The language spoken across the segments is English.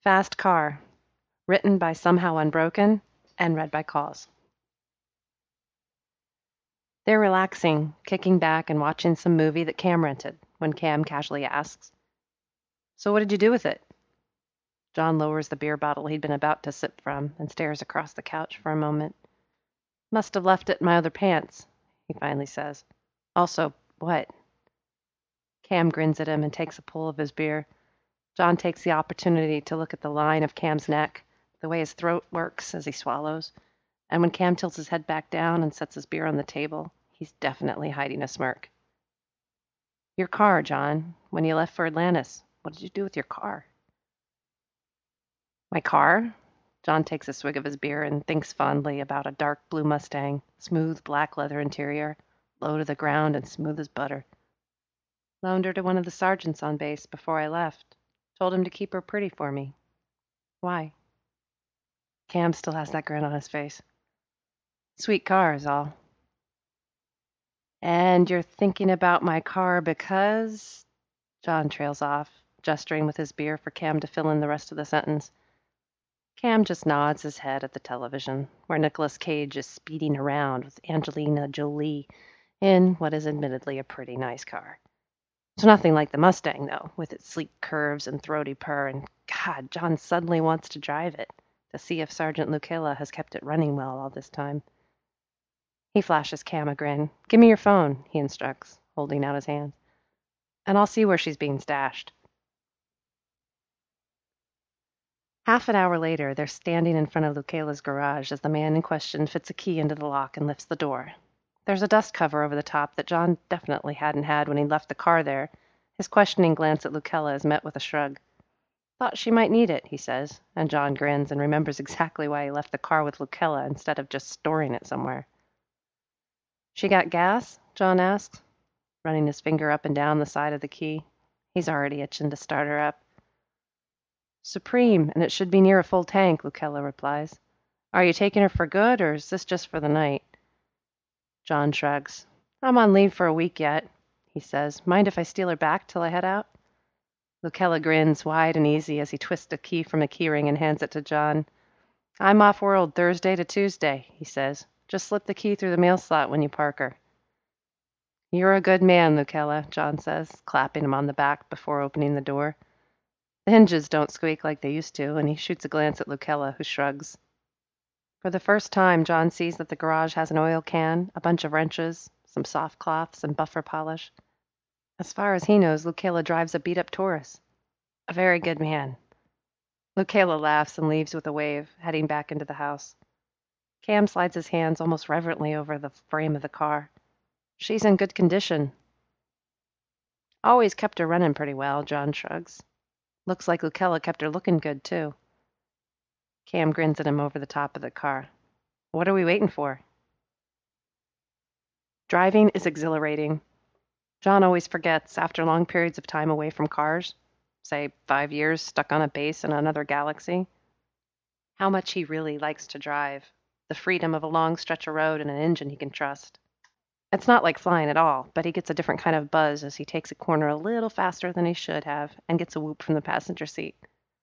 Fast Car, written by Somehow Unbroken and read by Calls. They're relaxing, kicking back and watching some movie that Cam rented when Cam casually asks, "So what did you do with it?" John lowers the beer bottle he'd been about to sip from and stares across the couch for a moment. "Must have left it in my other pants," he finally says. "Also, what?" Cam grins at him and takes a pull of his beer. John takes the opportunity to look at the line of Cam's neck, the way his throat works as he swallows. And when Cam tilts his head back down and sets his beer on the table, he's definitely hiding a smirk. "Your car, John. When you left for Atlantis, what did you do with your car?" "My car?" John takes a swig of his beer and thinks fondly about a dark blue Mustang, smooth black leather interior, low to the ground and smooth as butter. "Loaned her to one of the sergeants on base before I left. Told him to keep her pretty for me." "Why?" Cam still has that grin on his face. "Sweet car is all." "And you're thinking about my car because—" John trails off, gesturing with his beer for Cam to fill in the rest of the sentence. Cam just nods his head at the television, where Nicolas Cage is speeding around with Angelina Jolie in what is admittedly a pretty nice car. It's nothing like the Mustang, though, with its sleek curves and throaty purr, and God, John suddenly wants to drive it, to see if Sergeant Lucilla has kept it running well all this time. He flashes Cam a grin. "Give me your phone," he instructs, holding out his hand, "and I'll see where she's being stashed." Half an hour later, they're standing in front of Lucaila's garage as the man in question fits a key into the lock and lifts the door. There's a dust cover over the top that John definitely hadn't had when he left the car there. His questioning glance at Lucella is met with a shrug. "Thought she might need it," he says, and John grins and remembers exactly why he left the car with Lucella instead of just storing it somewhere. "She got gas?" John asks, running his finger up and down the side of the key. He's already itching to start her up. "Supreme, and it should be near a full tank," Lucella replies. "Are you taking her for good, or is this just for the night?" John shrugs. "I'm on leave for a week yet," he says. "Mind if I steal her back till I head out?" Lucella grins wide and easy as he twists a key from a keyring and hands it to John. "I'm off world Thursday to Tuesday," he says. "Just slip the key through the mail slot when you park her." "You're a good man, Lucella," John says, clapping him on the back before opening the door. The hinges don't squeak like they used to, and he shoots a glance at Lucella, who shrugs. For the first time, John sees that the garage has an oil can, a bunch of wrenches, some soft cloths, and buffer polish. As far as he knows, Lucella drives a beat-up Taurus. A very good man. Lucella laughs and leaves with a wave, heading back into the house. Cam slides his hands almost reverently over the frame of the car. "She's in good condition." "Always kept her running pretty well," John shrugs. "Looks like Lucella kept her looking good, too." Cam grins at him over the top of the car. "What are we waiting for?" Driving is exhilarating. John always forgets, after long periods of time away from cars, say 5 years stuck on a base in another galaxy, how much he really likes to drive, the freedom of a long stretch of road and an engine he can trust. It's not like flying at all, but he gets a different kind of buzz as he takes a corner a little faster than he should have and gets a whoop from the passenger seat.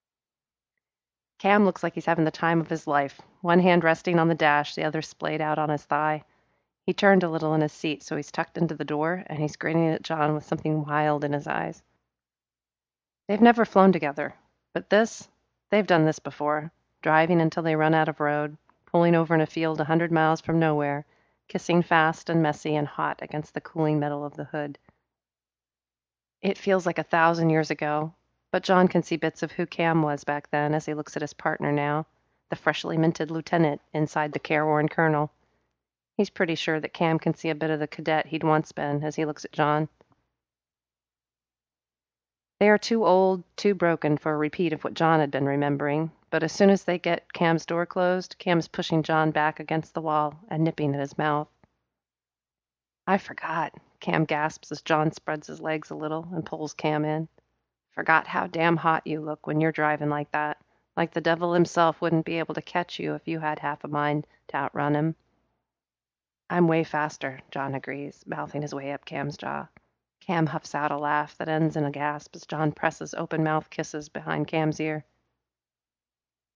Cam looks like he's having the time of his life, one hand resting on the dash, the other splayed out on his thigh. He turned a little in his seat, so he's tucked into the door, and he's grinning at John with something wild in his eyes. They've never flown together, but they've done this before, driving until they run out of road, pulling over in a field 100 miles from nowhere, kissing fast and messy and hot against the cooling metal of the hood. It feels like 1,000 years ago, but John can see bits of who Cam was back then as he looks at his partner now, the freshly minted lieutenant inside the careworn colonel. He's pretty sure that Cam can see a bit of the cadet he'd once been as he looks at John. They are too old, too broken for a repeat of what John had been remembering, but as soon as they get Cam's door closed, Cam's pushing John back against the wall and nipping at his mouth. "I forgot," Cam gasps as John spreads his legs a little and pulls Cam in. "Forgot how damn hot you look when you're driving like that. Like the devil himself wouldn't be able to catch you if you had half a mind to outrun him." "I'm way faster," John agrees, mouthing his way up Cam's jaw. Cam huffs out a laugh that ends in a gasp as John presses open-mouth kisses behind Cam's ear.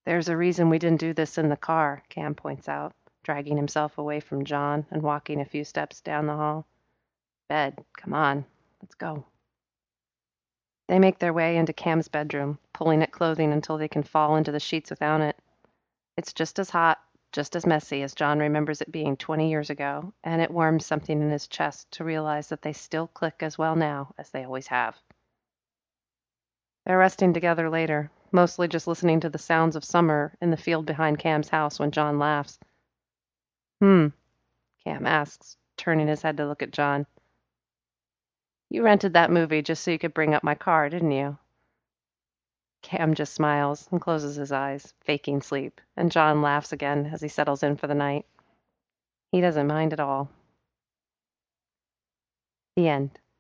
There's a reason we didn't do this in the car, Cam points out, dragging himself away from John and walking a few steps down the hall. Bed, come on, let's go. They make their way into Cam's bedroom, pulling at clothing until they can fall into the sheets without it. It's just as hot, just as messy as John remembers it being 20 years ago, and it warms something in his chest to realize that they still click as well now as they always have. They're resting together later, mostly just listening to the sounds of summer in the field behind Cam's house when John laughs. Cam asks, turning his head to look at John. You rented that movie just so you could bring up my car, didn't you? Cam just smiles and closes his eyes, faking sleep, and John laughs again as he settles in for the night. He doesn't mind at all. The end.